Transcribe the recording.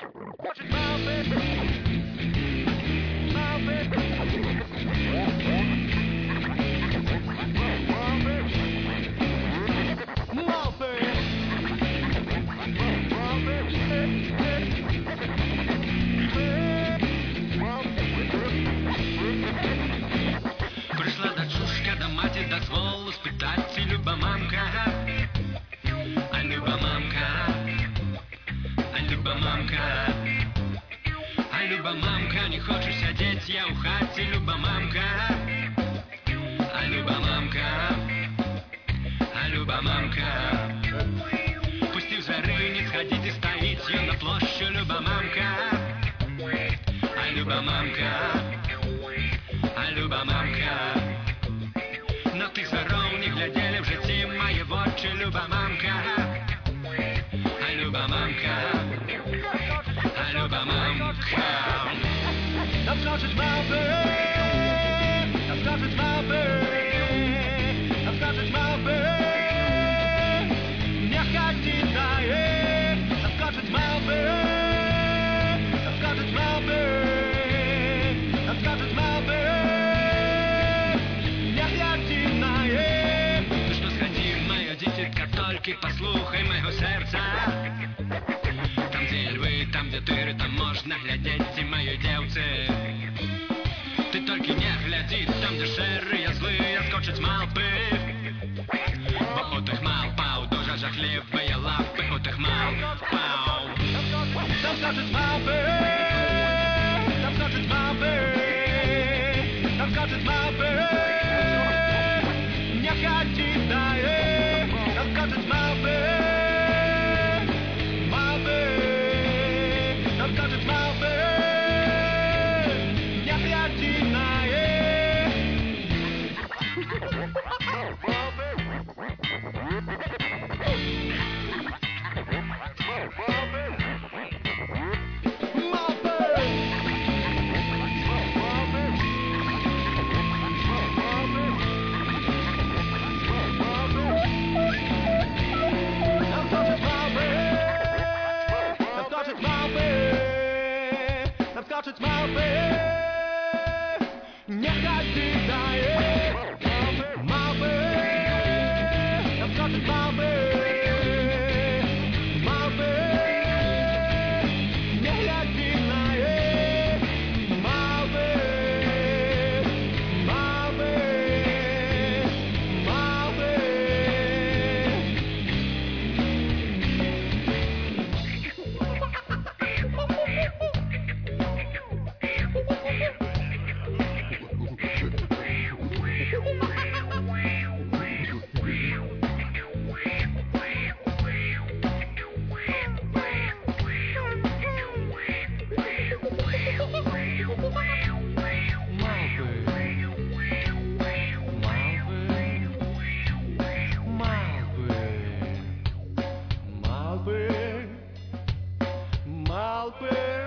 Прийшла дочушка до маті, дозволу спитати, люба мамка, а люба мамка, а люба мамка, а люба мамка, не хочу сидеть я у хаті, люба мамка, а люба мамка, а люба мамка, пустив звери, не сходите, стоить я на площу, люба мамка, а люба мамка, а люба мамка, на тих зверов не глядели в житті має в очі, люба мамка, а люба мамка, а люба мамка. Наскочить мавпи, наскочить мавпи, наскочить мавпи, не ходи дає, наскочить мавпи, наскочить мавпи, наскочить мавпи. Только послухай моего сердца. Там, где львы, там, где тыры, там можно глядеть и мое девце. Ты только не гляди, там, где шери, я злые, скочить малпи. Бо у тих малпау дуже жахливі лапи, у тих малпау. Там скочить малпи, там скочить малпи, там скочить малпи. Не ходи дає, там скочить малпи, малпи, там скочить малпи, не ходи дає. Скачуть мавпи, не ходи дає, мавпи, там скачуть мавпи, мавпи, не гляди дає, мавпи, мавпи, мавпи. Malpe,